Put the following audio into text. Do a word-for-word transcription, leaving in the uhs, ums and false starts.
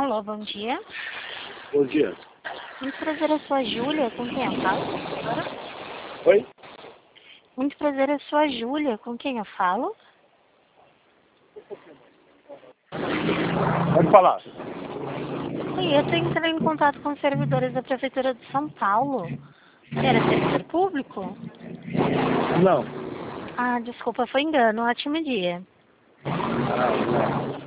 Alô, bom dia. Bom dia. Muito prazer, eu sou a Júlia, com quem eu falo? Oi? Muito prazer, eu sou a Júlia, com quem eu falo? Pode falar. Oi, eu estou entrando em contato com os servidores da Prefeitura de São Paulo. Era servidor público? Não. Ah, desculpa, foi engano. Ótimo dia. Ah, não.